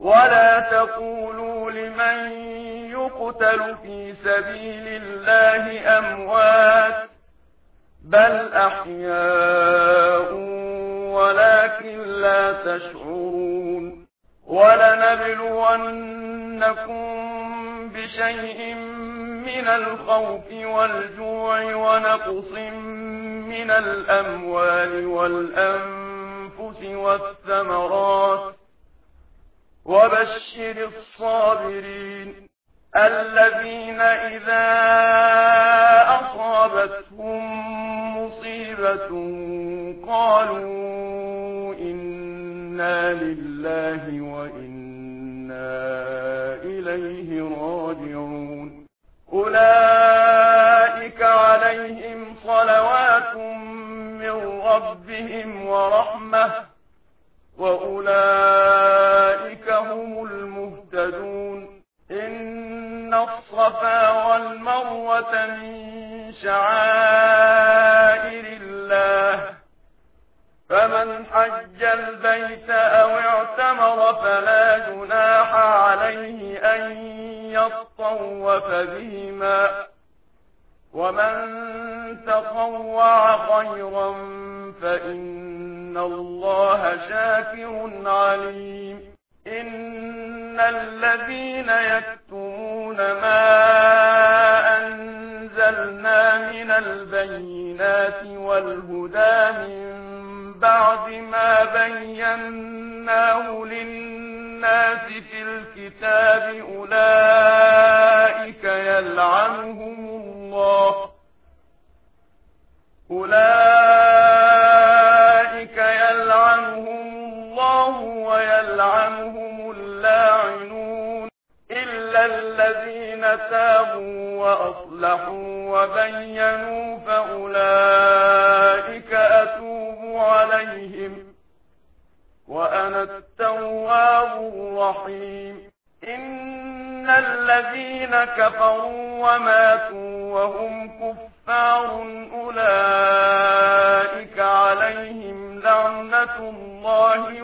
ولا تقولوا لمن يقتل في سبيل الله أموات بل أحياء ولكن لا تشعرون ولنبلونكم بشيء من الخوف والجوع ونقص من الأموال والأنفس والثمرات وبشر الصابرين الذين إذا أصابتهم مصيبة قالوا إنا لله وإنا إليه راجعون أولئك عليهم صلوات من ربهم ورحمة وأولئك هم المهتدون إن الصفا والمروة من شعائر الله فمن حج البيت أو اعتمر فلا جناح عليه أن يطوف بهما ومن تطوع خيرا فإن الله شاكر عليم إن الذين يكتمون ما أنزلنا من البينات والهدى من بعد ما بيناه للناس في الكتاب أولئك يلعنهم الله ويلعنهم اللاعنون إلا الذين تابوا وأصلحوا وبينوا فأولئك أتوب عليهم وأنا التواب الرحيم إن الذين كفروا وماتوا وهم كفار أولئك عليهم لعنة الله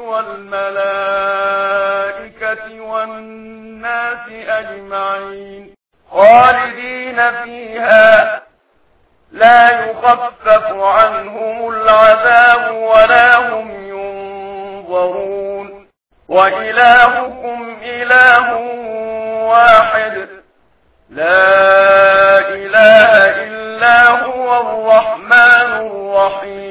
والملائكة والناس أجمعين خالدين فيها لا يخفف عنهم العذاب ولا هم ينظرون وإلهكم إله واحد لا إله إلا هو الرحمن الرحيم